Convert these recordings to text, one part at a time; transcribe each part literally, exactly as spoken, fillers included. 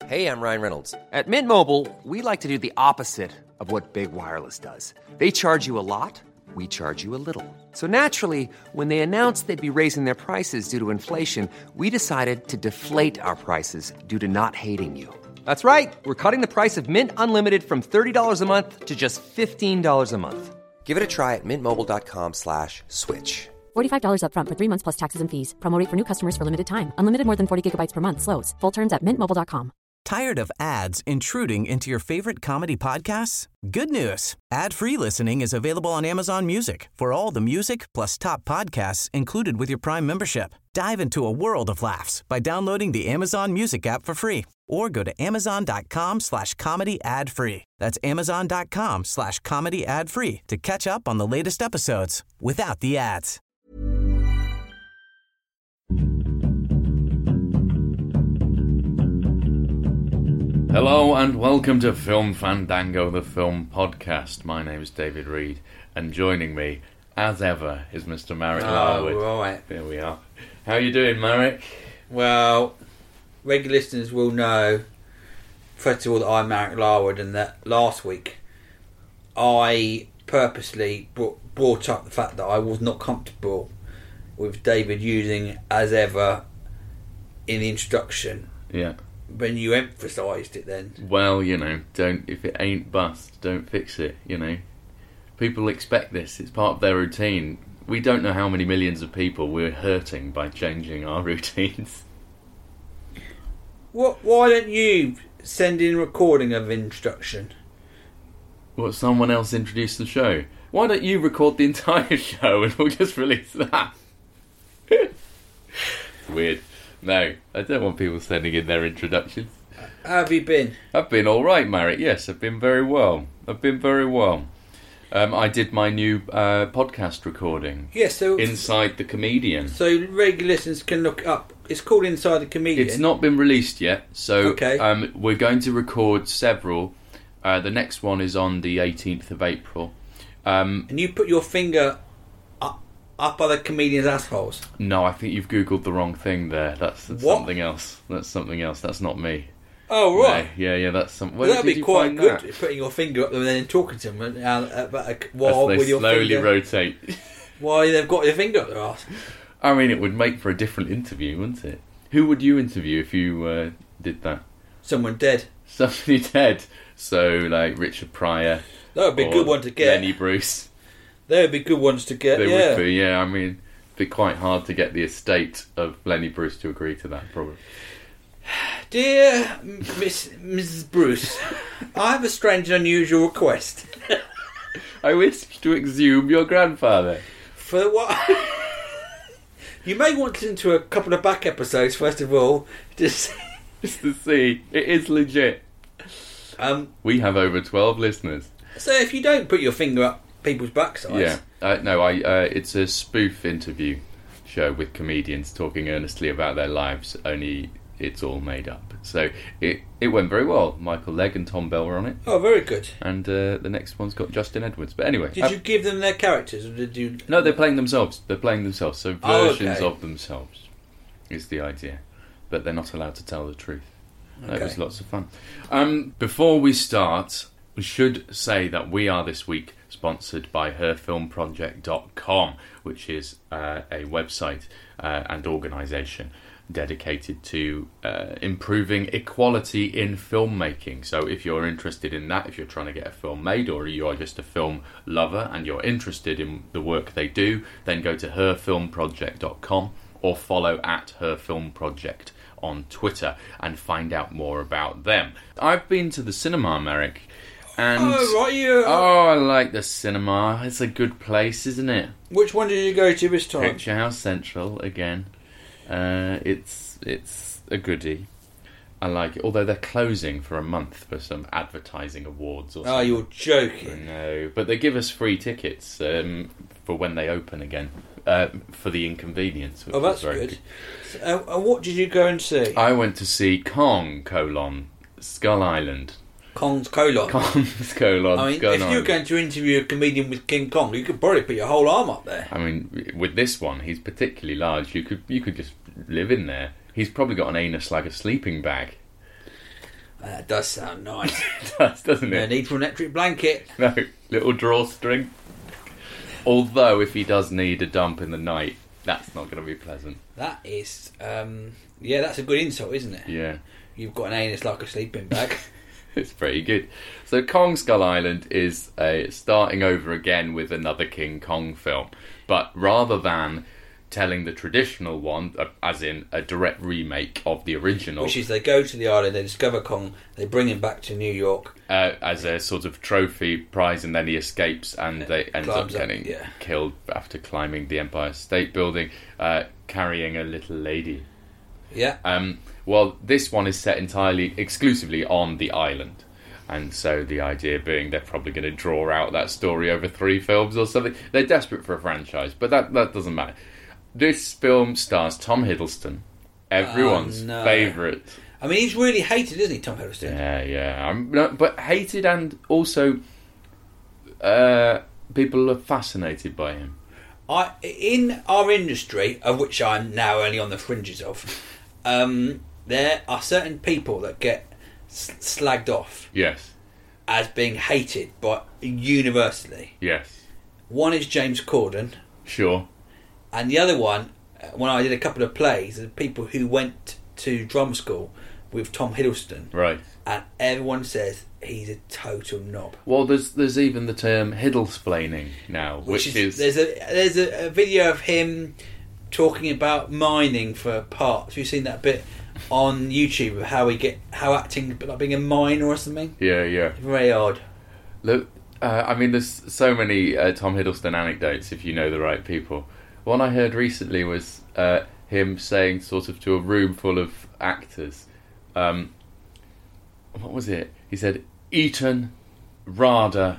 Hey, I'm Ryan Reynolds. At Mint Mobile, we like to do the opposite of what Big Wireless does. They charge you a lot, we charge you a little. So naturally, when they announced they'd be raising their prices due to inflation, we decided to deflate our prices due to not hating you. That's right. We're cutting the price of Mint Unlimited from thirty dollars a month to just fifteen dollars a month. Give it a try at mintmobile.com slash switch. forty-five dollars up front for three months plus taxes and fees. Promo rate for new customers for limited time. Unlimited more than forty gigabytes per month slows. Full terms at mint mobile dot com. Tired of ads intruding into your favorite comedy podcasts? Good news. Ad-free listening is available on Amazon Music for all the music plus top podcasts included with your Prime membership. Dive into a world of laughs by downloading the Amazon Music app for free or go to amazon.com slash comedy ad free. That's amazon.com slash comedy ad free to catch up on the latest episodes without the ads. Hello and welcome to Film Fandango, the film podcast. My name is David Reed, and joining me, as ever, is Mister Marek Oh, Larwood. right. There we are. How are you doing, Marek? Well, regular listeners will know, first of all, that I'm Marek Larwood, and that last week I purposely brought, brought up the fact that I was not comfortable with David using as ever in the introduction. Yeah. When you emphasised it then. Well, you know, don't if it ain't bust, don't fix it, you know. People expect this. It's part of their routine. We don't know how many millions of people we're hurting by changing our routines. What? Why don't you send in a recording of introduction? What, someone else introduce the show? Why don't you record the entire show and we'll just release that? Weird. No, I don't want people sending in their introductions. How have you been? I've been all right, Marek. Yes, I've been very well. I've been very well. Um, I did my new uh, podcast recording. Yes, yeah, so Inside the Comedian. So regular listeners can look it up. It's called Inside the Comedian. It's not been released yet, so okay. um, we're going to record several. Uh, the next one is on the eighteenth of April. Um, and you put your finger up, up other comedians' assholes? No, I think you've Googled the wrong thing there. That's, that's something else. That's something else. That's not me. Oh, right. No, yeah, yeah, that's something. Well, that'd be quite good, that? putting your finger up there and then talking to them uh, about a, while As they with your slowly finger, rotate. while they've got your finger up their ass. I mean, it would make for a different interview, wouldn't it? Who would you interview if you uh, did that? Someone dead. Somebody dead. So, like Richard Pryor. That would be a good one to get. Lenny Bruce. They would be good ones to get, They yeah. would be, yeah. I mean, it'd be quite hard to get the estate of Lenny Bruce to agree to that, probably. Dear Miss Missus Bruce, I have a strange and unusual request. I wish to exhume your grandfather. For what? You may want to listen to a couple of back episodes, first of all, just, just to see. It is legit. Um, we have over twelve listeners. So if you don't put your finger up people's backsides... Yeah. Uh, no, I. Uh, it's a spoof interview show with comedians talking earnestly about their lives, only it's all made up. So it it went very well. Michael Legg and Tom Bell were on it. Oh, very good. And uh, the next one's got Justin Edwards. But anyway... Did you give them their characters, or did you... No, they're playing themselves. They're playing themselves. So versions oh, okay. of themselves is the idea. But they're not allowed to tell the truth. Okay. That was lots of fun. Um, before we start, we should say that we are this week sponsored by her film project dot com, which is uh, a website uh, and organisation dedicated to uh, improving equality in filmmaking. So if you're interested in that, if you're trying to get a film made, or you are just a film lover and you're interested in the work they do, then go to her film project dot com or follow at her film project on Twitter and find out more about them. I've been to the cinema, Marek, and oh, right, yeah. oh, I like the cinema. It's a good place, isn't it? Which one did you go to this time? Picture House Central again. Uh, it's it's a goodie. I like it, although they're closing for a month for some advertising awards. Or something. Oh, you're joking. No, but they give us free tickets um, for when they open again. Uh, for the inconvenience. Which oh, that's very good. good. So, uh, and what did you go and see? I went to see Kong, colon, Skull Island. Kong's colon? Kong's colon, I mean, Skull if you were Island. going to interview a comedian with King Kong, you could probably put your whole arm up there. I mean, with this one, he's particularly large. You could you could just live in there. He's probably got an anus like a sleeping bag. That does sound nice. It does, doesn't No it? need for an electric blanket. No, little drawstring. Although, if he does need a dump in the night, that's not going to be pleasant. That is, um, yeah, that's a good insult, isn't it? Yeah. You've got an anus like a sleeping bag. It's pretty good. So Kong Skull Island is uh, starting over again with another King Kong film. But rather than telling the traditional one, uh, as in a direct remake of the original, Which is they go to the island, they discover Kong, they bring him back to New York. uh, as a sort of trophy prize, and then he escapes and they ends up climbs up, getting yeah. killed after climbing the Empire State Building, uh, carrying a little lady. Yeah. Um, well, this one is set entirely, exclusively on the island. And so the idea being they're probably going to draw out that story over three films or something. They're desperate for a franchise, but that, that doesn't matter. This film stars Tom Hiddleston, everyone's Oh, no. favourite. I mean, he's really hated, isn't he, Tom Hiddleston? Yeah, yeah. I'm, no, but hated, and also uh, people are fascinated by him. I in our industry, of which I'm now only on the fringes of, um, there are certain people that get s- slagged off Yes, as being hated by universally. yes. One is James Corden, Sure. and the other one, uh, when I did a couple of plays, the people who went to drum school with Tom Hiddleston, Right. and everyone says he's a total knob. Well, there's there's even the term Hiddlesplaining now, which, Which, is, is, there's a there's a, a video of him talking about mining for parts. You've seen that bit on YouTube of how he get how acting a bit like being a miner or something. yeah, yeah. Very odd. Look, uh, I mean, there's so many uh, Tom Hiddleston anecdotes if you know the right people. One I heard recently was uh, him saying, sort of to a room full of actors, um, what was it? He said, Eton, RADA,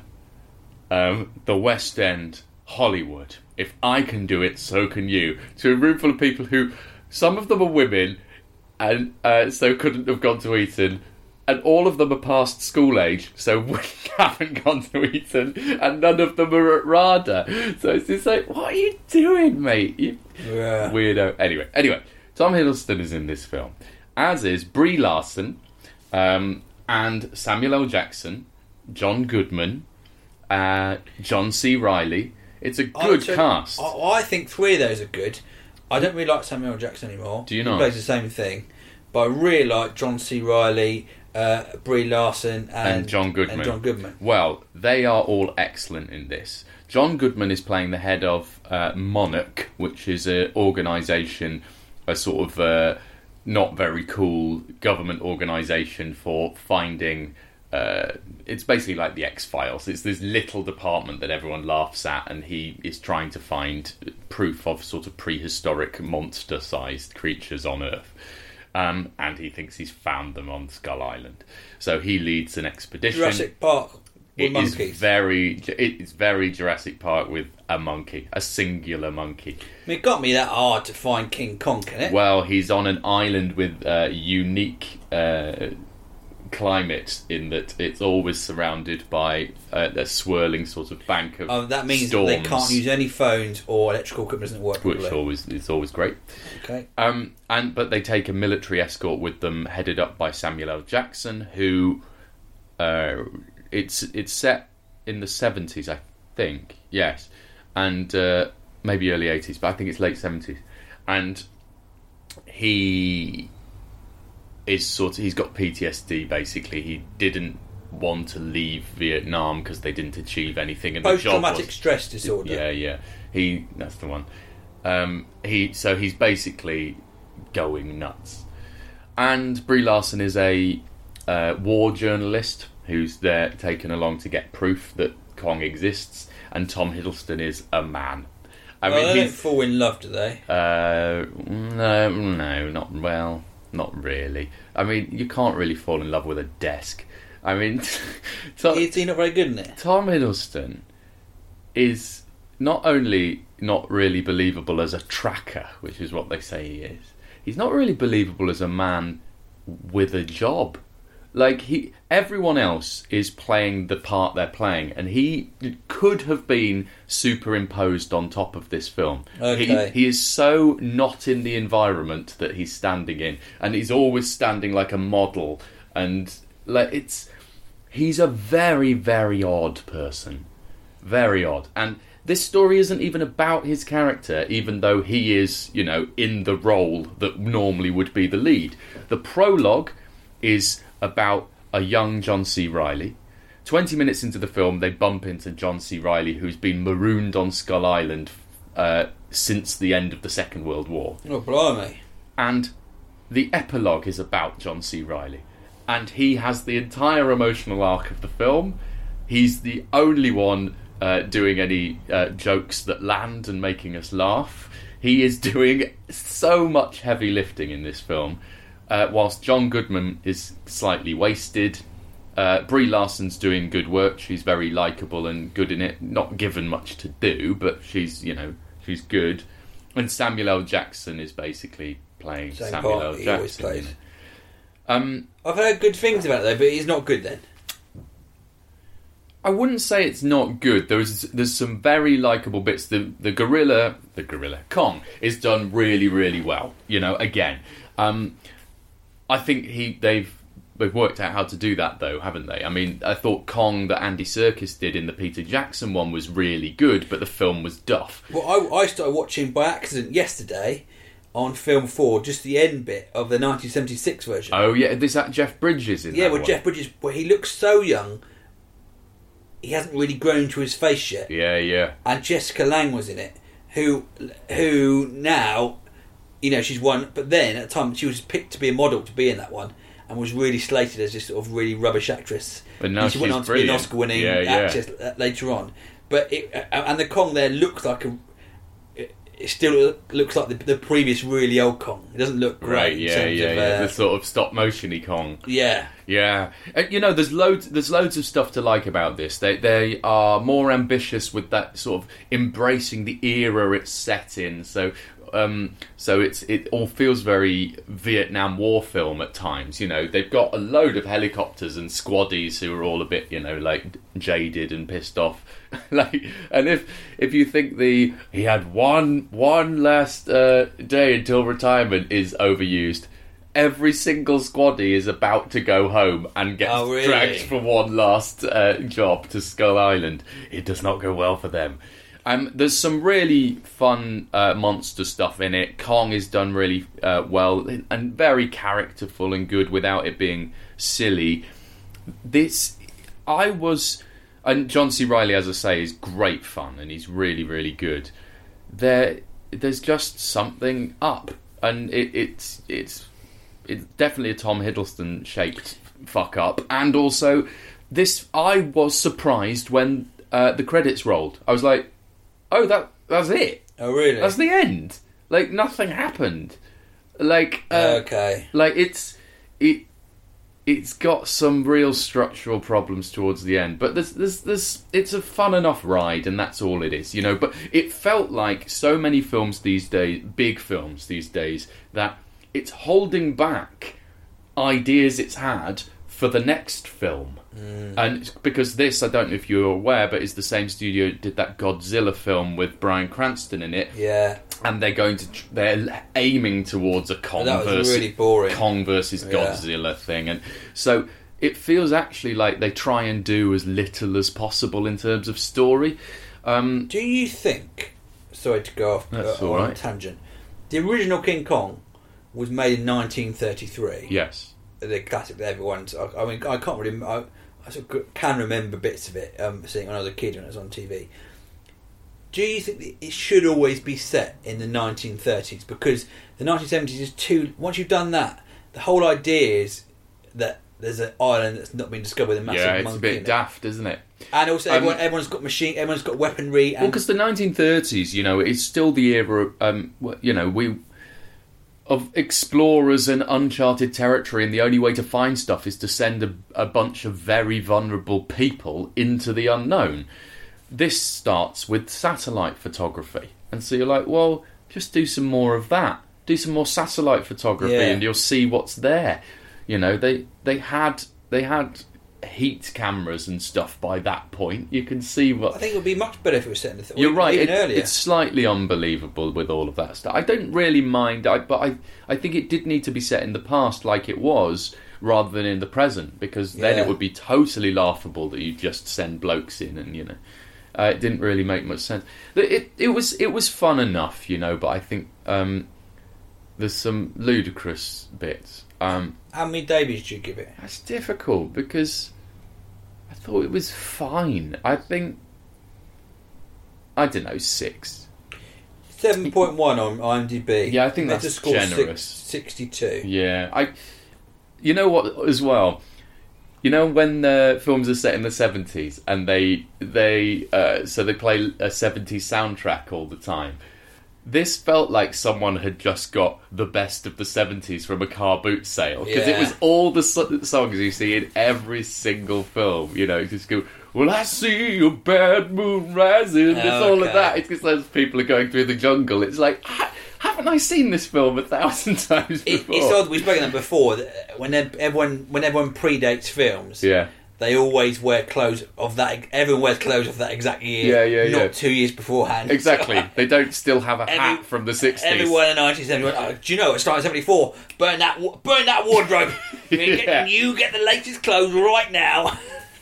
um, the West End, Hollywood. If I can do it, so can you. To a room full of people who, some of them are women, and uh, so couldn't have gone to Eton, and all of them are past school age, so we haven't gone to Eton, and none of them are at RADA. So it's just like, what are you doing, mate? You Yeah. weirdo. Anyway, anyway, Tom Hiddleston is in this film, as is Brie Larson, um, and Samuel L. Jackson, John Goodman, uh, John C. Reilly. It's a good I- cast. I, I think three of those are good. I don't really like Samuel L. Jackson anymore. Do you He not? plays the same thing. But I really like John C. Reilly, uh, Brie Larson, and, and John Goodman. And John Goodman. Well, they are all excellent in this. John Goodman is playing the head of uh, Monarch, which is an organisation, a sort of uh, not very cool government organisation for finding... Uh, it's basically like the X-Files. It's this little department that everyone laughs at, and he is trying to find proof of sort of prehistoric monster-sized creatures on Earth. Um, and he thinks he's found them on Skull Island. So he leads an expedition. Jurassic Park with It is monkeys. very, it's very Jurassic Park with a monkey, a singular monkey. I mean, it got me that hard to find King Kong, can it? Well, he's on an island with uh, unique uh, climate in that it's always surrounded by uh, a swirling sort of bank of Oh, that means storms, that they can't use any phones or electrical equipment doesn't work which properly. always is always great. Okay. Um, and but they take a military escort with them, headed up by Samuel L. Jackson, who uh, it's it's set in the seventies, I think. Yes, and uh, maybe early eighties, but I think it's late seventies. And he is sort of he's got P T S D. Basically, he didn't want to leave Vietnam because they didn't achieve anything, and the job Post-traumatic was, stress disorder. yeah, yeah. He that's the one. Um, he so he's basically going nuts. And Brie Larson is a uh, war journalist who's there taken along to get proof that Kong exists, and Tom Hiddleston is a man. I well, mean, they don't he's fall in love, do they? uh, no, no, not well, not really. I mean, you can't really fall in love with a desk. I mean, Tom, Is he not very good in it? Tom Hiddleston is not only not really believable as a tracker, which is what they say he is, he's not really believable as a man with a job. Like, he, everyone else is playing the part they're playing, and he could have been superimposed on top of this film. Okay. He, he is so not in the environment that he's standing in, and he's always standing like a model, and like it's he's a very, very odd person. Very odd. And this story isn't even about his character, even though he is, you know, in the role that normally would be the lead. The prologue is about a young John C. Reilly. Twenty minutes into the film, they bump into John C. Reilly, who's been marooned on Skull Island uh, since the end of the Second World War. Oh, blimey. And the epilogue is about John C. Reilly. And he has the entire emotional arc of the film. He's the only one uh, doing any uh, jokes that land and making us laugh. He is doing so much heavy lifting in this film, uh, whilst John Goodman is slightly wasted. Uh, Brie Larson's doing good work. She's very likeable and good in it. Not given much to do, but she's, you know, she's good. And Samuel L. Jackson is basically playing Same Samuel part L. he Jackson. always plays. You know. Um, I've heard good things about it though, but he's not good then. I wouldn't say it's not good. There's there's some very likeable bits. The the gorilla, the gorilla Kong is done really really well. You know, again, um, I think he they've they've worked out how to do that though, haven't they? I mean, I thought Kong that Andy Serkis did in the Peter Jackson one was really good, but the film was duff. Well, I, I started watching by accident yesterday on Film Four, just the end bit of the nineteen seventy-six version. Oh yeah, is that Jeff Bridges in yeah, that well, one? Jeff Bridges, well, he looks so young. He hasn't really grown to his face yet. Yeah, yeah. And Jessica Lange was in it, who, who now, you know, she's won. But then at the time, she was picked to be a model to be in that one, and was really slated as this sort of really rubbish actress. But now and she she's went on to brilliant. be an Oscar-winning Yeah, yeah. actress later on. But it, and the Kong there looks like a. It still looks like the, the previous really old Kong. It doesn't look great. Right, in yeah, terms yeah, of, yeah. uh, The sort of stop motiony Kong. Yeah. Yeah, uh, you know, there's loads, there's loads of stuff to like about this. They they are more ambitious with that sort of embracing the era it's set in. So, um, so it's it all feels very Vietnam War film at times. You know, they've got a load of helicopters and squaddies who are all a bit, you know, like jaded and pissed off. Like, and if if you think the he had one one last uh, day until retirement is overused. Every single squaddie is about to go home and gets oh, really? dragged for one last uh, job to Skull Island. It does not go well for them. Um, there's some really fun uh, monster stuff in it. Kong is done really uh, well and very characterful and good without it being silly. This, I was, and John C. Reilly, as I say, is great fun and he's really, really good. There, there's just something up, and it, it's it's. It's definitely a Tom Hiddleston shaped fuck up, and also this. I was surprised when uh, the credits rolled. I was like, "Oh, that that's it. Oh, really? That's the end. Like nothing happened. Like uh, okay. Like it's it. It's got some real structural problems towards the end, but there's there's there's. It's a fun enough ride, and that's all it is, you know. But it felt like so many films these days, big films these days, that. It's holding back ideas it's had for the next film. Mm. And because this, I don't know if you're aware, but it's the same studio that did that Godzilla film with Bryan Cranston in it. Yeah. And they're going to, they're aiming towards a Kong that was versus really boring. Kong versus Godzilla yeah. thing. And so it feels actually like they try and do as little as possible in terms of story. Um, Do you think, sorry to go off That's uh, all on right. a tangent, the original King Kong was made in nineteen thirty-three. Yes. The classic that everyone's. I, I mean, I can't really. I, I sort of can remember bits of it, um, seeing when I was a kid when it was on T V. Do you think that it should always be set in the nineteen thirties? Because the nineteen seventies is too. Once you've done that, the whole idea is that there's an island that's not been discovered with a massive yeah, it's monkey a bit in it. daft, isn't it? And also, Um, everyone, everyone's got machine. Everyone's got weaponry. And Well, because the nineteen thirties, you know, it's still the era. Um, you know, we. Of explorers and uncharted territory, and the only way to find stuff is to send a, a bunch of very vulnerable people into the unknown. This starts with satellite photography, and so you're like, well, just do some more of that. Do some more satellite photography, Yeah. and you'll see what's there. You know, they they had they had heat cameras and stuff by that point. You can see what. I think it would be much better if it was set in the th- You're right. Even It, earlier. it's slightly unbelievable with all of that stuff. I don't really mind, I, but I, I think it did need to be set in the past like it was. rather than in the present, because then Yeah. it would be totally laughable that you just send blokes in, and you know, uh, it didn't really make much sense. It, it it was it was fun enough, you know, but I think um, there's some ludicrous bits. Um, How many Davies do you give it? That's difficult because I thought it was fine. I think I don't know six. Seven point one on IMDb. Yeah, I think that's Metascore generous. Six, Sixty-two. Yeah, I. You know what? As well, you know when the films are set in the seventies and they they uh, so they play a seventies soundtrack all the time. This felt like someone had just got the best of the seventies from a car boot sale, because it Yeah. was all the so- songs you see in every single film. You know, just go, well, I see a bad moon rising. It's Oh, all okay. of that. It's because those people are going through the jungle. It's like, ha- haven't I seen this film a thousand times It, before? it's odd. We've spoken about that before. That when everyone when everyone predates films, Yeah. they always wear clothes of that. Everyone wears clothes of that exact year. Yeah, yeah, not yeah. two years beforehand. Exactly. They don't still have a Every- hat from the sixties. Everyone in the nineties, everyone. Oh, do you know it started in seventy-four? Burn that, wa- burn that wardrobe. you, get, Yeah. you get the latest clothes right now.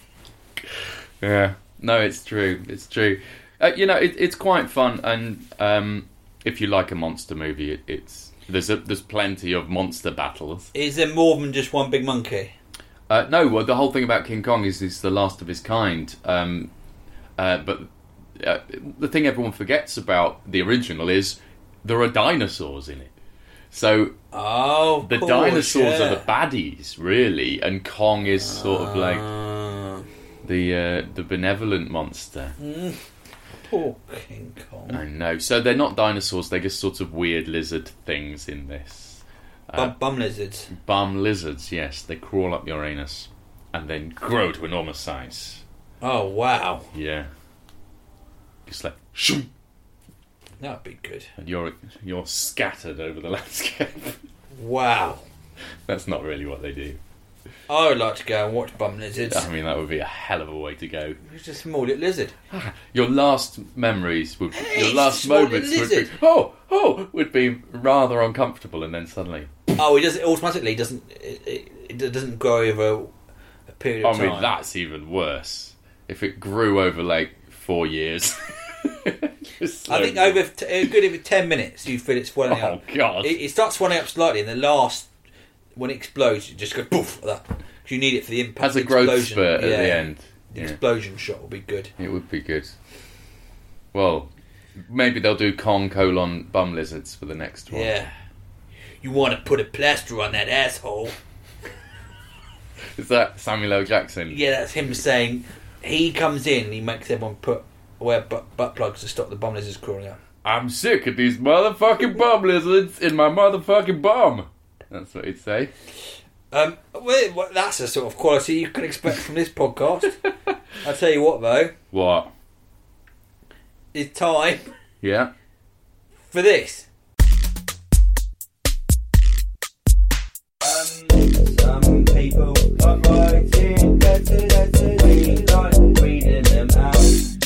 Yeah. No, it's true. It's true. Uh, you know, it, it's quite fun, and um, if you like a monster movie, it, it's there's a, there's plenty of monster battles. Is there more than just one big monkey? Uh, no, well, the whole thing about King Kong is he's the last of his kind. Um, uh, but uh, the thing everyone forgets about the original is there are dinosaurs in it. So Oh, of the course, dinosaurs yeah. are the baddies, really, and Kong is sort of like Ah, the uh, the benevolent monster. poor King Kong. I know. So they're not dinosaurs; they're just sort of weird lizard things in this. Uh, Bum, bum lizards. Bum lizards, yes. They crawl up your anus and then grow to enormous size. Oh wow, Yeah. Just like shoom, that'd be good. and you're you're scattered over the landscape. Wow, That's not really what they do. I would like to go and watch bum lizards. I mean, that would be a hell of a way to go. It's a small little lizard. Your last memories would, Hey, your last small moments would be, lizard. oh, oh, would be rather uncomfortable, and then suddenly, Oh, it does. It automatically doesn't. It, it, it doesn't grow over a period I of time. mean, that's even worse. If it grew over like four years. Just I think slowly. over t- a good over ten minutes, you feel it swelling Oh, up. God. It, it starts swelling up slightly, and the last when it explodes, it just goes poof like that. 'Cause you need it for the impact. Has a the growth explosion. spurt at Yeah. the end. The Yeah. explosion shot will be good. It would be good. Well, maybe they'll do Kong colon bum lizards for the next one. Yeah. You want to put a plaster on that asshole? Is that Samuel L. Jackson? Yeah, that's him saying he comes in. and He makes everyone put wear butt, butt plugs to stop the bum lizards crawling out. I'm sick of these motherfucking bum lizards in my motherfucking bum. That's what he'd say. Um, well, well, that's the sort of quality you can expect from this podcast. I'll tell you what, though, What? it's time Yeah? for this. Some people are writing better letters, we like reading them out.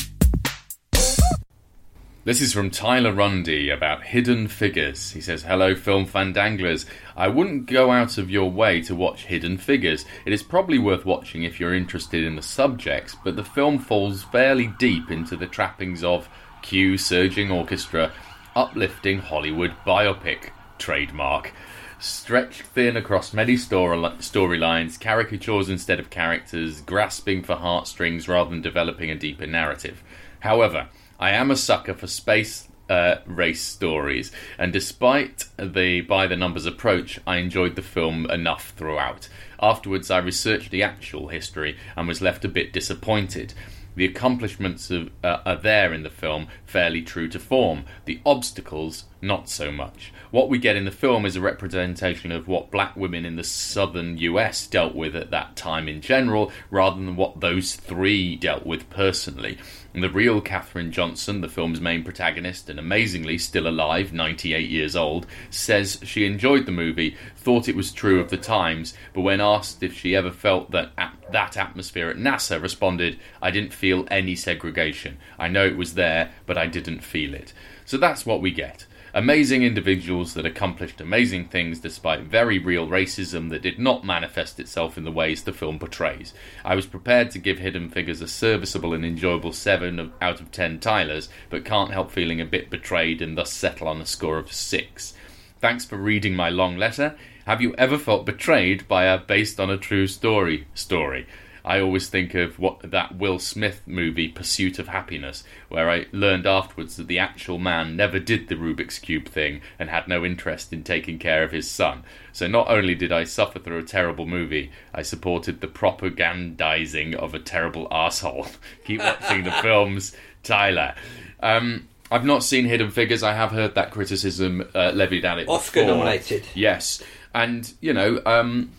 This is from Tyler Rundy about Hidden Figures. He says, hello, film fandanglers. I wouldn't go out of your way to watch Hidden Figures. It is probably worth watching if you're interested in the subjects, but the film falls fairly deep into the trappings of cue surging orchestra, uplifting Hollywood biopic, trademark. Stretched thin across many story- storylines, caricatures instead of characters, grasping for heartstrings rather than developing a deeper narrative. However, I am a sucker for space uh, race stories, and despite the by-the-numbers approach, I enjoyed the film enough throughout. Afterwards, I researched the actual history and was left a bit disappointed. The accomplishments of, uh, are there in the film, fairly true to form. The obstacles, not so much. What we get in the film is a representation of what black women in the southern U S dealt with at that time in general, rather than what those three dealt with personally. And the real Katherine Johnson, the film's main protagonist, and amazingly still alive, ninety-eight years old, says she enjoyed the movie, thought it was true of the times, but when asked if she ever felt that at that atmosphere at NASA, responded, I didn't feel any segregation. I know it was there, but I didn't feel it. So that's what we get. Amazing individuals that accomplished amazing things despite very real racism that did not manifest itself in the ways the film portrays. I was prepared to give Hidden Figures a serviceable and enjoyable seven out of ten Tylers, but can't help feeling a bit betrayed and thus settle on a score of six. Thanks for reading my long letter. Have you ever felt betrayed by a based on a true story story? I always think of what that Will Smith movie, Pursuit of Happiness, where I learned afterwards that the actual man never did the Rubik's Cube thing and had no interest in taking care of his son. So not only did I suffer through a terrible movie, I supported the propagandizing of a terrible arsehole. Keep watching the films, Tyler. Um, I've not seen Hidden Figures. I have heard that criticism uh, levied at it Oscar before. nominated. Yes. And, you know... Um,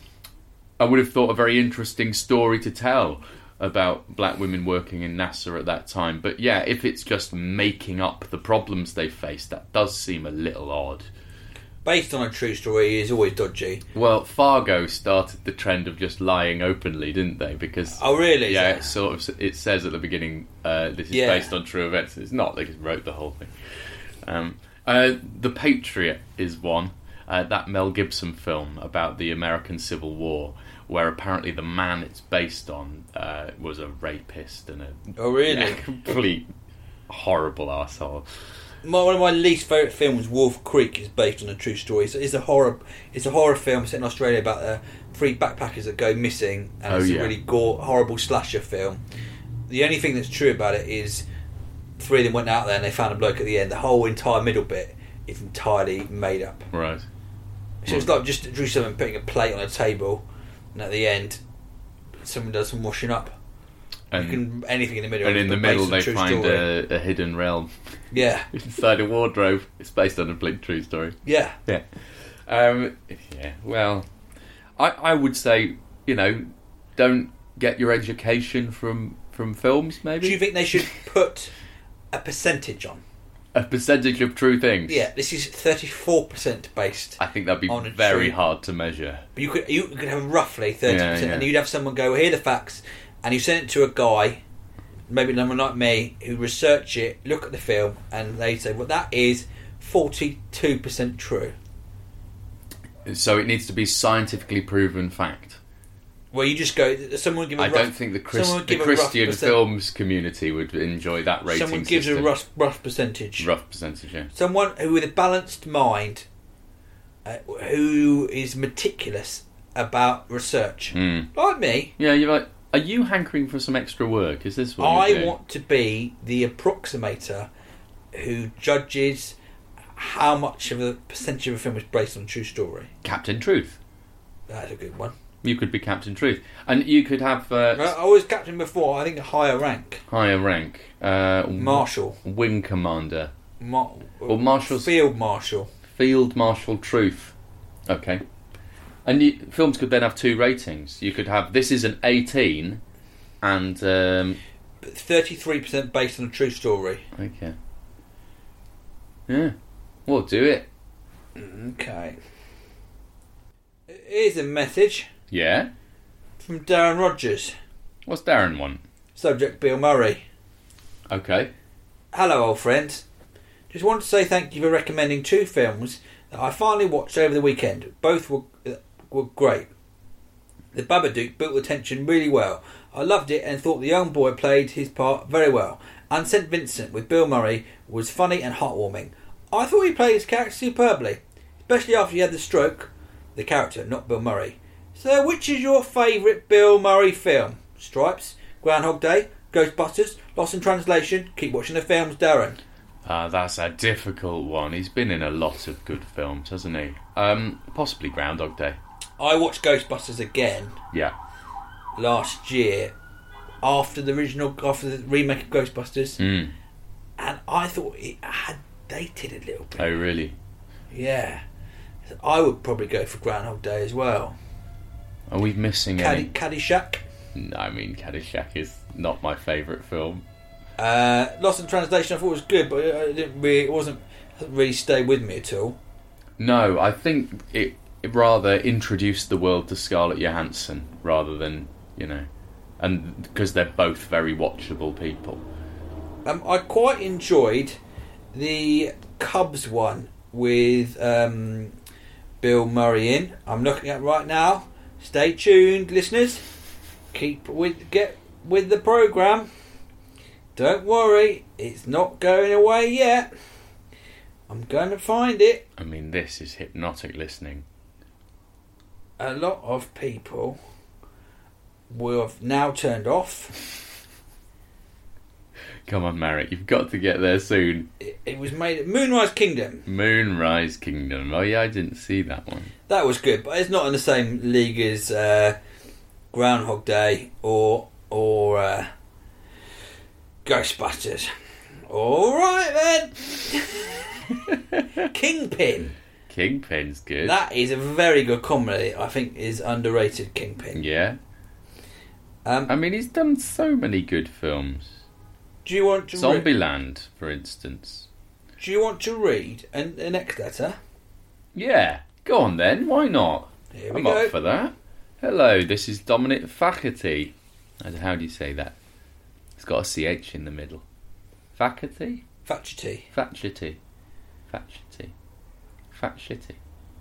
I would have thought a very interesting story to tell about black women working in NASA at that time. But yeah, if it's just making up the problems they faced, that does seem a little odd. Based on a true story is always dodgy. Well, Fargo started the trend of just lying openly, didn't they? Because oh, really? Yeah, it sort of it says at the beginning uh, this is yeah. based on true events. It's not. They just wrote the whole thing. Um, uh, The Patriot is one. Uh, that Mel Gibson film about the American Civil War, where apparently the man it's based on uh, was a rapist and a oh really yeah, complete horrible arsehole. My, one of my least favourite films, Wolf Creek, is based on a true story. It's, it's a horror. It's a horror film set in Australia about uh, three backpackers that go missing, and oh, it's yeah. a really gore, horrible slasher film. The only thing that's true about it is three of them went out there and they found a bloke at the end. The whole entire middle bit is entirely made up. Right. So it's like just Drew someone putting a plate on a table, and at the end, someone does some washing up. And you can anything in the middle. And in the middle, they true find story. a, a hidden realm. Yeah. Inside a wardrobe. It's based on a bleak true story. Yeah. Yeah. Um, yeah. Well, I I would say, you know, don't get your education from from films. Maybe. Do you think they should put a percentage on? A percentage of true things. Yeah, this is thirty-four percent based. I think that'd be on a very true. hard to measure. But you could you could have roughly thirty Yeah, percent, yeah. and you'd have someone go, "Here are the facts," and you send it to a guy, maybe someone like me, who research it, look at the film, and they say, "Well, that is forty-two percent true." So it needs to be scientifically proven fact. Well, you just go. Someone would give. A I rough, don't think the, Chris, someone would the give a rough Christian percent- films community would enjoy that rating Someone gives system. a rough, rough percentage. Rough percentage, yeah. Someone who, with a balanced mind, uh, who is meticulous about research, Mm. like me. Yeah, you're like, are you hankering for some extra work? Is this what I you're doing? want to be the approximator who judges how much of a percentage of a film is based on a true story. Captain Truth. That's a good one. You could be Captain Truth. And you could have uh, I was captain before, I think a higher rank. higher rank. Uh, Marshal. Wing Commander. Mar- Or Marshal's... Field Marshal. Field Marshal Truth. Okay. And you, films could then have two ratings. You could have, this is an eighteen, and... Um, thirty-three percent based on a true story. okay. Yeah. We'll do it. Okay. Here's a message Yeah? from Darren Rogers. What's Darren want? Subject Bill Murray. Okay. Hello, old friends. Just want to say thank you for recommending two films that I finally watched over the weekend. Both were uh, were great. The Babadook built the tension really well. I loved it and thought the young boy played his part very well. And Saint Vincent with Bill Murray was funny and heartwarming. I thought he played his character superbly, especially after he had the stroke. The character, not Bill Murray. So, which is your favourite Bill Murray film? Stripes, Groundhog Day, Ghostbusters, Lost in Translation? Keep watching the films, Darren. Ah, that's a difficult one. He's been in a lot of good films, hasn't he? Um, possibly Groundhog Day. I watched Ghostbusters again Yeah. last year after the original, after the remake of Ghostbusters, Mm. and I thought it had dated a little bit. Oh, really? Yeah. So I would probably go for Groundhog Day as well. Are we missing Caddy, any? Caddyshack. No, I mean, Caddyshack is not my favourite film. Uh, Lost in Translation, I thought was good, but it didn't really, it wasn't hasn't really stayed with me at all. No, I think it, it rather introduced the world to Scarlett Johansson rather than, you know, and because they're both very watchable people. Um, I quite enjoyed the Cubs one with um, Bill Murray in. I'm looking at right now. Stay tuned, listeners. Keep with get with the programme. Don't worry, it's not going away yet. I'm going to find it. I mean, this is hypnotic listening. A lot of people will have now turned off. Come on, Marek, you've got to get there soon. It, it was made at Moonrise Kingdom. Moonrise Kingdom. Oh yeah, I didn't see that one. That was good, but it's not in the same league as uh, Groundhog Day or or uh, Ghostbusters. All right then. Kingpin. Kingpin's good. That is a very good comedy. I think is underrated. Kingpin. Yeah. Um, I mean, he's done so many good films. do you want to re- Zombieland, for instance. Do you want to read an, the next letter? Yeah, go on then. Why not? Here we I'm go. up for that. Hello, this is Dominic Faculty. How do you say that? It's got a C H in the middle. Faculty? Faculty. Faculty. Faculty. Faculty.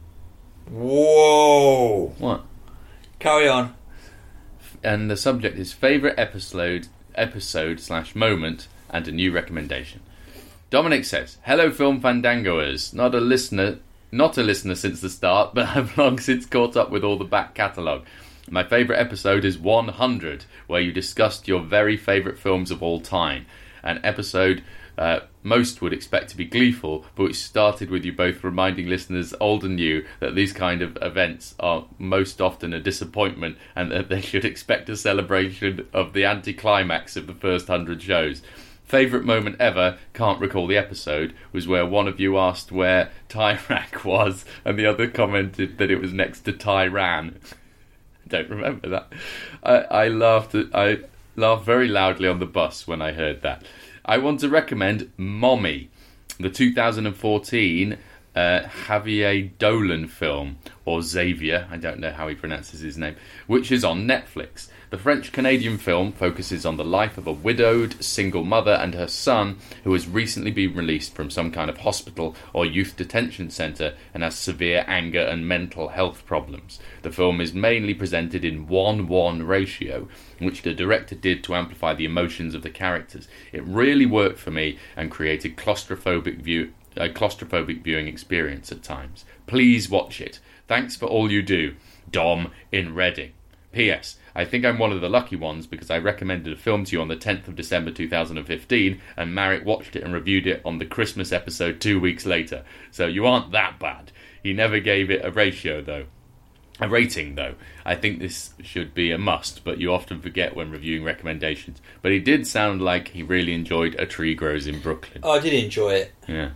Whoa! What? Carry on. And the subject is favourite episode, episode slash moment, and a new recommendation. Dominic says, "Hello, film fandangoers. Not a listener, not a listener since the start, but I've long since caught up with all the back catalogue. My favourite episode is one hundred, where you discussed your very favourite films of all time. An episode uh, most would expect to be gleeful, but which started with you both reminding listeners, old and new, that these kind of events are most often a disappointment and that they should expect a celebration of the anticlimax of the first hundred shows. Favourite moment ever, can't recall the episode, was where one of you asked where Tyrak was and the other commented that it was next to Tyran. Don't remember that. I, I laughed at, I laughed very loudly on the bus when I heard that. I want to recommend Mommy, the two thousand fourteen uh, Javier Dolan film, or Xavier, I don't know how he pronounces his name, which is on Netflix. The French-Canadian film focuses on the life of a widowed single mother and her son who has recently been released from some kind of hospital or youth detention centre and has severe anger and mental health problems. The film is mainly presented in one one ratio, which the director did to amplify the emotions of the characters. It really worked for me and created claustrophobic view, a claustrophobic viewing experience at times. Please watch it. Thanks for all you do. Dom in Reading. P S. I think I'm one of the lucky ones because I recommended a film to you on the tenth of December two thousand fifteen and Marek watched it and reviewed it on the Christmas episode two weeks later. So you aren't that bad. He never gave it a ratio though. A rating though. I think this should be a must, but you often forget when reviewing recommendations. But he did sound like he really enjoyed A Tree Grows in Brooklyn. Oh, I did enjoy it. Yeah.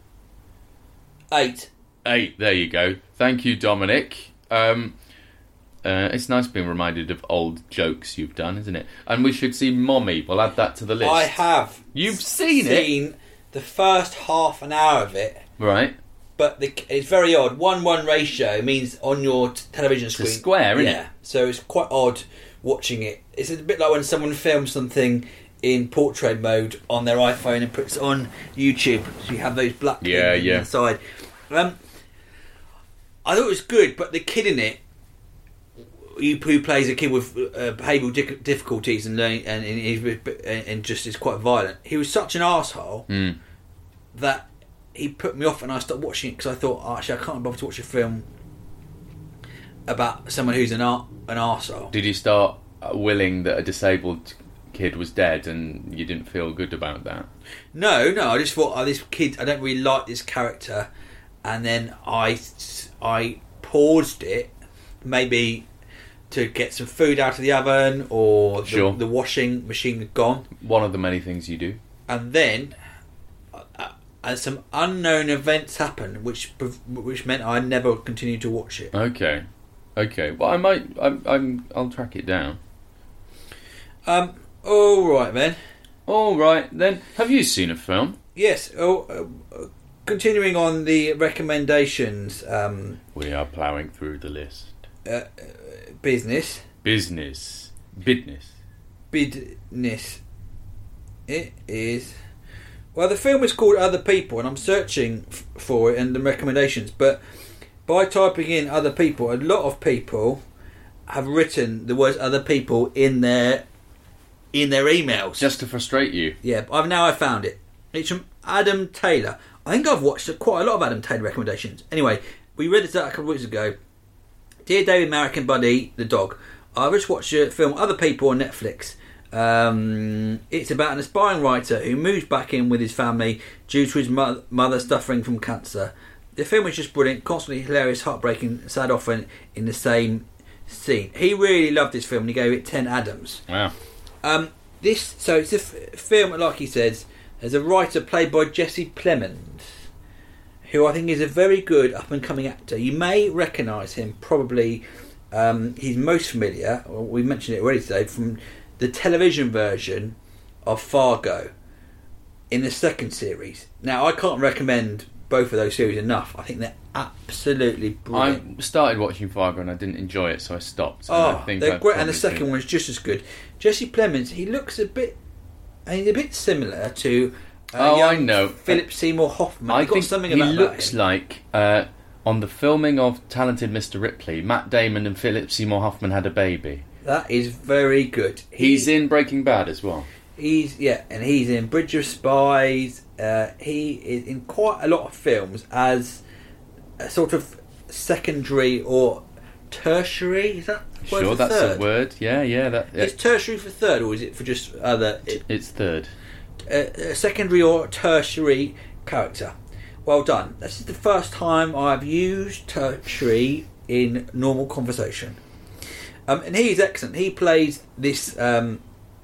Eight. Eight, there you go. Thank you, Dominic. Um... Uh, it's nice being reminded of old jokes you've done, isn't it? And we should see Mommy. We'll add that to the list. I have. You've seen, seen it? the first half an hour of it. Right. But the, it's very odd. one one ratio means on your t- television screen. It's a square, isn't yeah. it? So it's quite odd watching it. It's a bit like when someone films something in portrait mode on their iPhone and puts it on YouTube. So you have those black yeah, things yeah. inside. Um, I thought it was good, but the kid in it, who plays a kid with uh, behavioural di- difficulties and learning, and, and, and just is quite violent. He was such an arsehole mm. that he put me off, and I stopped watching it because I thought, oh, actually, I can't bother to watch a film about someone who's an ar- an arsehole. Did you start willing that a disabled kid was dead, and you didn't feel good about that? No, no. I just thought, oh, this kid, I don't really like this character, and then I, I paused it, maybe to get some food out of the oven, or the, sure. the washing machine had gone. One of the many things you do. And then, uh, and some unknown events happened, which which meant I never continued to watch it. Okay, okay. Well, I might. I'm. I'm I'll track it down. Um. All right, then. All right, then. Have you seen a film? Yes. Oh, uh, continuing on the recommendations. Um, we are ploughing through the list. Uh, business. Business. Business. Business. It is. Well, the film is called Other People, and I'm searching f- for it and the recommendations. But by typing in Other People, a lot of people have written the words Other People in their in their emails. Just to frustrate you. Yeah, but I've now I found it. It's from Adam Taylor. I think I've watched quite a lot of Adam Taylor recommendations. Anyway, we read this out a couple of weeks ago. Dear David, Marek and Buddy, the dog. I just watched a film Other People on Netflix. Um, it's about an aspiring writer who moves back in with his family due to his mo- mother suffering from cancer. The film is just brilliant, constantly hilarious, heartbreaking, sad, often in the same scene. He really loved this film and he gave it ten Adams. Wow. Um, this so it's a f- film, like he says, there's a writer played by Jesse Plemons, who I think is a very good up and coming actor. You may recognise him, probably. Um, he's most familiar, well, we mentioned it already today, from the television version of Fargo in the second series. Now, I can't recommend both of those series enough. I think they're absolutely brilliant. I started watching Fargo and I didn't enjoy it, so I stopped. And oh, I think they're I've great, and the probably second seen- one is just as good. Jesse Plemons, he looks a bit, he's a bit similar to uh, Oh, young I know. Philip Seymour Hoffman. I He's got think something he about looks him. like uh, on the filming of Talented Mister Ripley, Matt Damon and Philip Seymour Hoffman had a baby. That is very good. He, He's in Breaking Bad as well. He's yeah, and he's in Bridge of Spies. Uh, he is in quite a lot of films as a sort of secondary or tertiary. Is that the word Sure, for that's third? a word. Yeah, yeah. That yeah. Is tertiary for third, or is it for just other? It, It's third. a, a secondary or tertiary character. Well done. This is the first time I've used tertiary in normal conversation. Um, and he is excellent. He plays this um,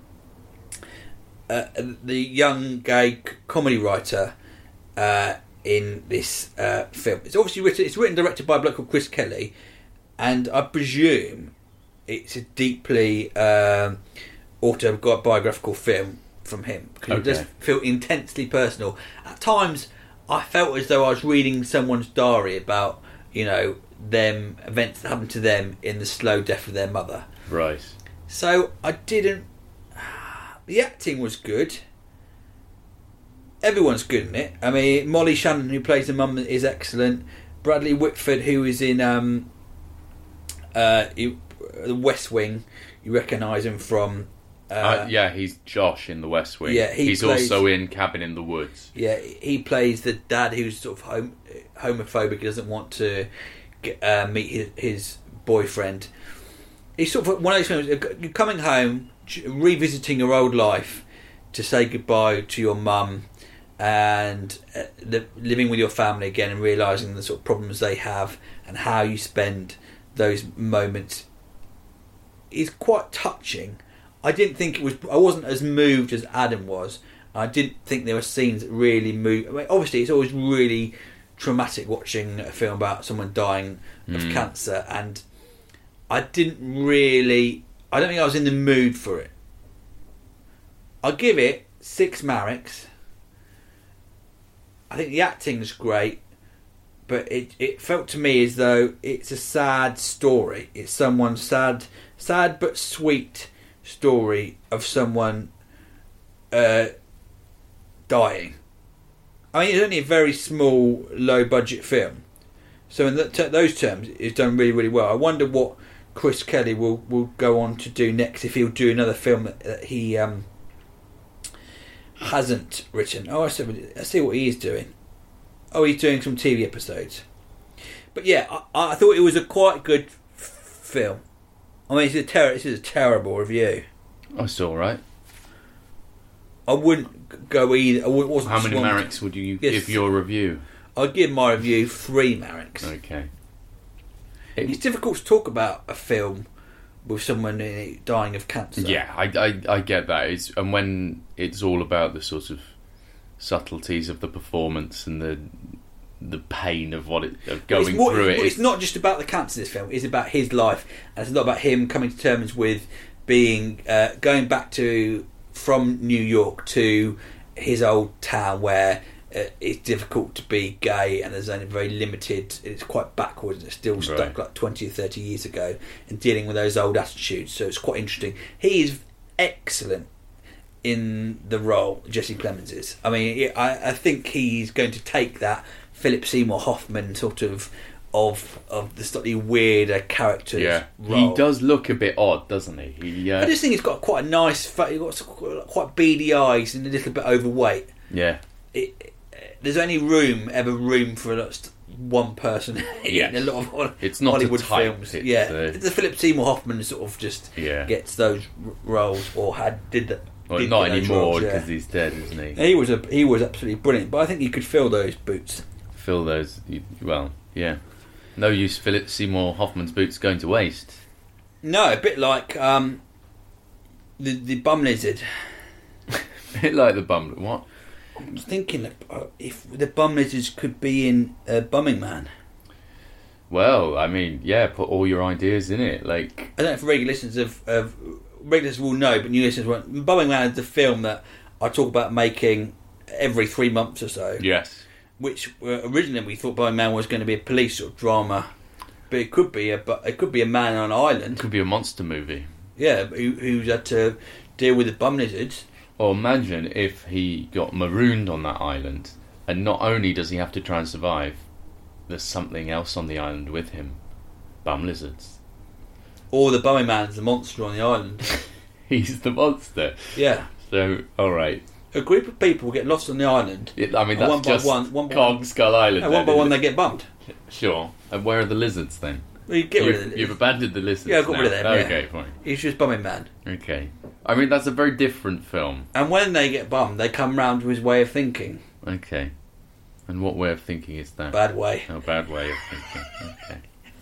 uh, the young gay c- comedy writer uh, in this uh, film. It's obviously written. It's written and directed by a bloke called Chris Kelly, and I presume it's a deeply um, autobiographical film from him because it does Okay. feel intensely personal. At times, I felt as though I was reading someone's diary about, you know, them events that happened to them in the slow death of their mother. Right. So I didn't. The acting was good. Everyone's good in it. I mean, Molly Shannon, who plays the mum, is excellent. Bradley Whitford, who is in um, uh, you, the West Wing, you recognise him from. Uh, Uh, yeah, he's Josh in The West Wing. Yeah, he he's plays- also in Cabin in the Woods. Yeah, he plays the dad who's sort of hom- homophobic. He doesn't want to get, uh, meet his, his boyfriend. He's sort of one of those films. You're coming home, revisiting your old life to say goodbye to your mum, and uh, the, living with your family again, and realising the sort of problems they have and how you spend those moments. Is quite touching. I didn't think it was. I wasn't as moved as Adam was. I didn't think there were scenes that really moved. I mean, obviously, it's always really traumatic watching a film about someone dying of Mm. cancer, and I didn't really. I don't think I was in the mood for it. I'll give it six Mareks. I think the acting's great, but it it felt to me as though it's a sad story. It's someone's sad, sad but sweet story of someone uh, dying. I mean, it's only a very small, low-budget film, so in that, those terms, it's done really, really well. I wonder what Chris Kelly will, will go on to do next, if he'll do another film that, that he um, hasn't written. Oh, I see, I see what he is doing. Oh, he's doing some T V episodes. But yeah, I, I thought it was a quite good f- film. I mean, it's a ter- this is a terrible review. Oh, it's all right. I wouldn't go either. I wouldn't, wasn't How many swamped. Mareks would you Yes. give your review? I'd give my review three Mareks. Okay. It's difficult to talk about a film with someone in it dying of cancer. Yeah, I, I, I get that. It's, and when it's all about the sort of subtleties of the performance and the the pain of what it of going it's more, through it. It's not just about the cancer. This film it's about his life, and it's not about him coming to terms with being uh, going back to from New York to his old town where uh, it's difficult to be gay, and there's only very limited. It's quite backwards, and it's still stuck Right. like twenty or thirty years ago, and dealing with those old attitudes. So it's quite interesting. He is excellent. in the role, Jesse Plemons is. I mean, I, I think he's going to take that Philip Seymour Hoffman sort of of of the slightly weirder character Yeah, role. he does look a bit odd, doesn't he? He uh, I just think he's got quite a nice face. He's got some quite beady eyes and a little bit overweight. yeah, It, it, there's only room, ever room for just one person in Yes. a lot of Hol- It's not a Hollywood type, films. it's, yeah, uh, the Philip Seymour Hoffman sort of just Yeah. gets those r- roles, or had did that. well, did not get those anymore roles, because yeah. he's dead, isn't he? He was a he was absolutely brilliant, but I think you could fill those boots. Fill those. you- Well, yeah. No use Philip Seymour Hoffman's boots going to waste. No, a bit like um, the the bum lizard. Bit like the bum. What? I was thinking uh, if the bum lizards could be in uh, Bumming Man. Well, I mean, yeah. Put all your ideas in it. Like, I don't know if regular listeners of, of regulars will know, but new listeners won't. Bumming Man is the film that I talk about making every three months or so. yes. Which uh, originally we thought Bumming Man was going to be a police sort of drama, but it could be a but it could be a man on an island. Could be a monster movie. Yeah, who, who's had to deal with the bum lizards. Or imagine if he got marooned on that island, and not only does he have to try and survive, there's something else on the island with him. Bum lizards. Or the Bumming Man's the monster on the island. He's the monster. Yeah. So, alright. A group of people get lost on the island. It- I mean, And that's one by just one- one by Cog one- Skull Island. No, one then, by one isn't they get bummed. it? Sure. And where are the lizards then? Well, you get you've, rid of it. you've abandoned the lizards. Yeah, I got now. rid of them, yeah. Okay, fine. He's just Bumming Man. Okay. I mean, that's a very different film. And when they get bummed, they come round to his way of thinking. Okay. And what way of thinking is that? Bad way. Oh, bad way of thinking. Okay.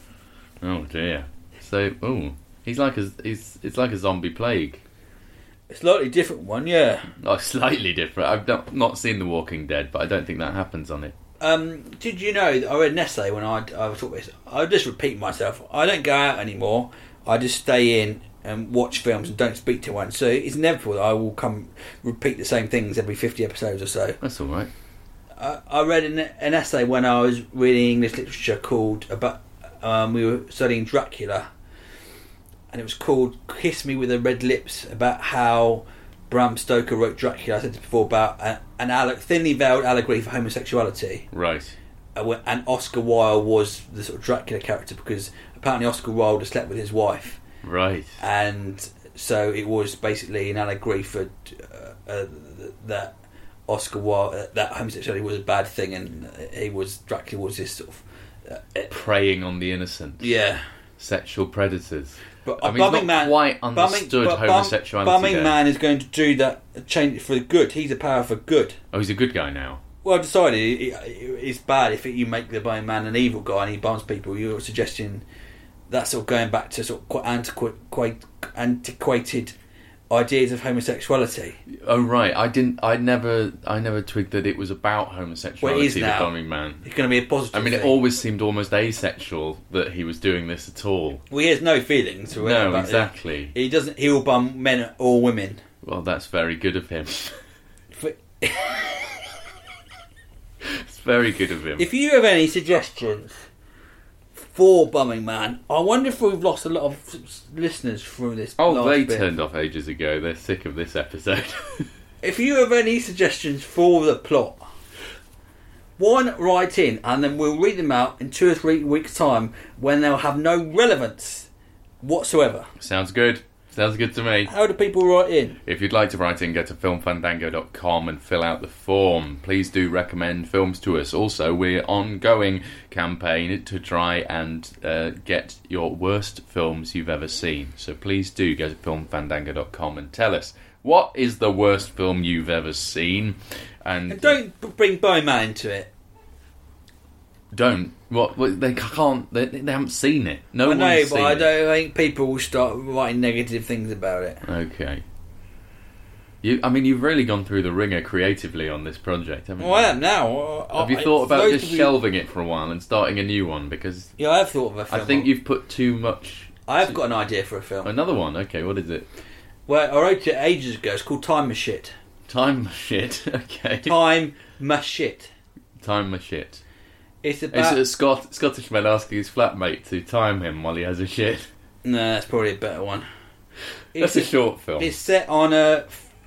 Oh dear. So, oh, he's like a he's it's like a zombie plague. A slightly different one, yeah. Oh, slightly different. I've not, not seen The Walking Dead, but I don't think that happens on it. Um, did you know that I read an essay when I, I was talking about this? I'll just repeat myself. I don't go out anymore. I just stay in and watch films and don't speak to one. So it's inevitable that I will come repeat the same things every fifty episodes or so. That's all right. I, I read an, an essay when I was reading English literature called about. Um, we were studying Dracula, and it was called "Kiss Me with the Red Lips," about how Bram Stoker wrote Dracula. I said this before about an, an alle- thinly veiled allegory for homosexuality. Right. Uh, when- and Oscar Wilde was the sort of Dracula character because apparently Oscar Wilde had slept with his wife, Right. and so it was basically an allegory for uh, uh, that Oscar Wilde uh, that homosexuality was a bad thing, and he was Dracula was this sort of uh, Preying on the innocent. yeah. Sexual predators. But I a mean, he's Bumming not Man, quite Bumming- understood but Bum- homosexuality Bumming there. Man is going to do that, change it for the good. He's a power for good. Oh, he's a good guy now. Well, I've decided it, it, it's bad if you make the Bumming Man an evil guy and he bums people. You're suggesting that's sort of going back to sort of quite antiquated, antiquated ideas of homosexuality. Oh, right. I didn't. I never. I never twigged that it was about homosexuality. Well, it is the now. Bumming Man. It's going to be a positive. I mean, it thing. always seemed almost asexual that he was doing this at all. Well, he has no feelings. or whatever No, about it. exactly. He doesn't. He will bum men or women. Well, that's very good of him. But It's very good of him. if you have any suggestions for Bumming Man, I wonder if we've lost a lot of s- listeners through this. Oh, last they bit. turned off ages ago. They're sick of this episode. If you have any suggestions for the plot, why not write in and then we'll read them out in two or three weeks' time when they'll have no relevance whatsoever. Sounds good. Sounds good to me. How do people write in? If you'd like to write in, go to film fandango dot com and fill out the form. Please do recommend films to us. Also, we're ongoing campaign to try and uh, get your worst films you've ever seen. So please do go to film fandango dot com and tell us, what is the worst film you've ever seen? And, And don't b- bring Bowman into it. don't. What, what they can't. They, they haven't seen it. No I one's know, seen but I it. don't think people will start writing negative things about it. Okay. You, I mean, you've really gone through the ringer creatively on this project, haven't Well, I you? am now. Have you I- thought about those just of you- shelving it for a while and starting a new one? Because Yeah, I have thought of a I film. think you've put too much... I have got an idea for a film. Another one? Okay, what is it? Well, I wrote it ages ago. It's called Time Machine. Time shit. Okay. Time Machine. Time shit. It's Is about... it a Scot- Scottish man asking his flatmate to time him while he has a shit? No, that's probably a better one. That's It's a short film. It's set on a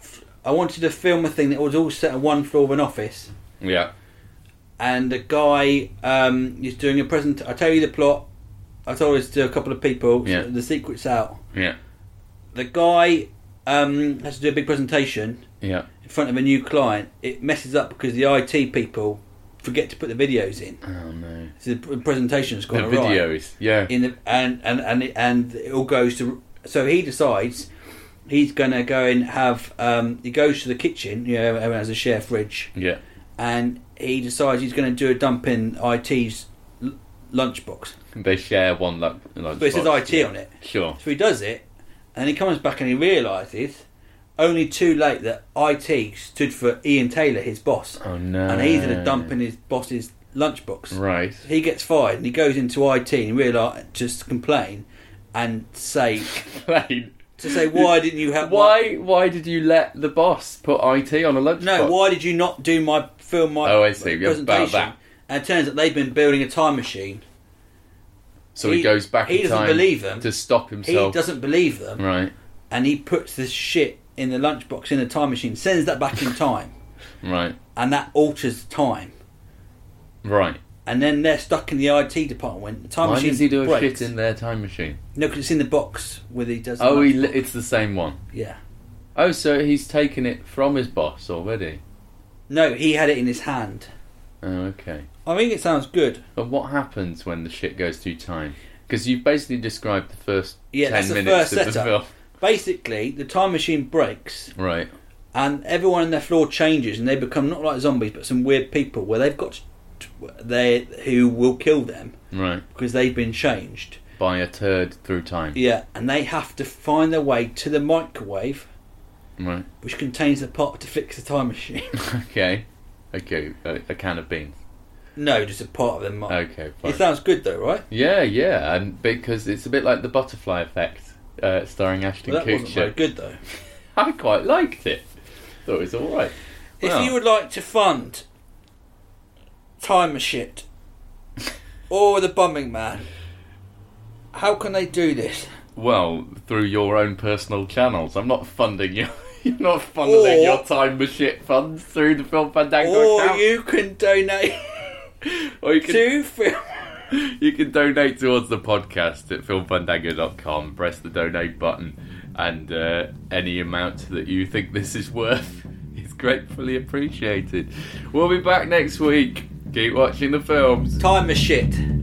I wanted to film a thing that was all set on one floor of an office. Yeah. And a guy um, is doing a present. I tell you the plot. I told this to a couple of people. Yeah. So the secret's out. Yeah. The guy um, has to do a big presentation. Yeah. In front of a new client. It messes up because the I T people forget to put the videos in. Oh no! So the presentation's gone the awry. videos, yeah. In the, and and and it, and it all goes to. So he decides he's going to go and have. Um, he goes to the kitchen. You know, everyone has a share fridge. Yeah. And he decides he's going to do a dump in I T's l- lunchbox. They share one lunch. lunch But it says box, I T yeah. on it. Sure. So he does it, and he comes back and he realises, only too late, that I T stood for Ian Taylor, his boss. Oh no! And he's going to dump in his boss's lunchbox. Right. He gets fired and he goes into I T and he realises, just complain and say, Plain. to say, why didn't you have Why? Why did you let the boss put I T on a lunch No, box? why did you not do my film my Oh, I see. Yeah, presentation? about that. And it turns out they've been building a time machine. So he, He- goes back he in doesn't time believe them. to stop He himself. doesn't believe them, Right. and he puts this shit in the lunchbox in the time machine, sends that back in time, Right. and that alters time. Right. And then they're stuck in the I T department when the time Why machine does he do a breaks. shit in their time machine? No, because it's in the box where he does. the Oh, he lunchbox. li- it's the same one. Yeah. Oh, so he's taken it from his boss already. No, he had it in his hand. Oh, okay. I think it sounds good. But what happens when the shit goes through time? Because you've basically described the first Yeah, ten that's the minutes first of the setup. film. Basically, the time machine breaks, Right. and everyone on their floor changes, and they become not like zombies, but some weird people where they've got to, they who will kill them Right. because they've been changed. By a turd through time. Yeah, and they have to find their way to the microwave, Right. which contains the part to fix the time machine. Okay. Okay. A, a can of beans. No, just a part of the mic. Okay. Fine. It sounds good though, right? Yeah, yeah, and because it's a bit like the Butterfly Effect, uh, starring Ashton Well, that wasn't very Kutcher. good though. I quite liked it. Thought it was all right. If Well, you would like to fund Time Machine or The Bumming Man, how can they do this? well, through your own personal channels, I'm not funding you. You're not funneling Or- your time machine funds through the Film Fandango Or account. you can donate or you can to film. you can donate towards the podcast at film fandango dot com. Press the donate button, and uh, any amount that you think this is worth is gratefully appreciated. We'll be back next week. Keep watching the films. Time Machine.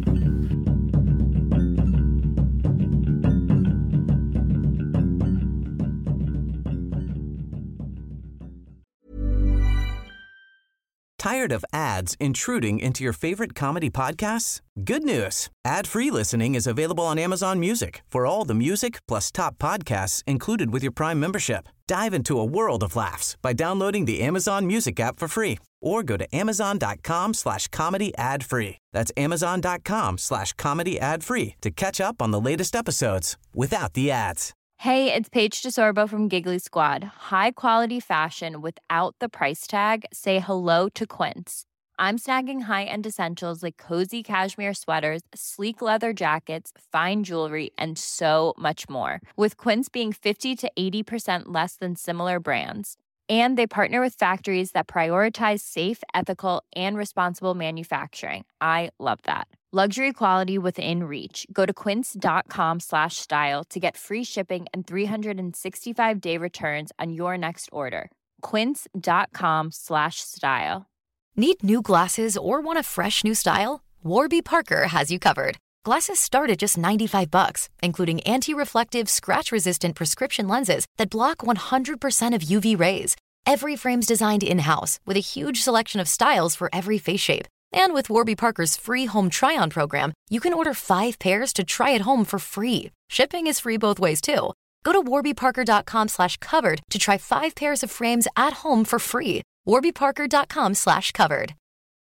Tired of ads intruding into your favorite comedy podcasts? Good news. Ad-free listening is available on Amazon Music for all the music plus top podcasts included with your Prime membership. Dive into a world of laughs by downloading the Amazon Music app for free or go to amazon.com slash comedy ad free. That's amazon.com slash comedy ad free to catch up on the latest episodes without the ads. Hey, it's Paige DeSorbo from Giggly Squad. High quality fashion without the price tag. Say hello to Quince. I'm snagging high-end essentials like cozy cashmere sweaters, sleek leather jackets, fine jewelry, and so much more. With Quince being fifty to eighty percent less than similar brands. And they partner with factories that prioritize safe, ethical, and responsible manufacturing. I love that. Luxury quality within reach. Go to quince.com slash style to get free shipping and three sixty-five day returns on your next order. Quince.com slash style. Need new glasses or want a fresh new style? Warby Parker has you covered. Glasses start at just ninety-five bucks, including anti-reflective, scratch-resistant prescription lenses that block one hundred percent of U V rays. Every frame's designed in-house with a huge selection of styles for every face shape. And with Warby Parker's free home try-on program, you can order five pairs to try at home for free. Shipping is free both ways, too. Go to warbyparker.com slash covered to try five pairs of frames at home for free. warbyparker.com slash covered.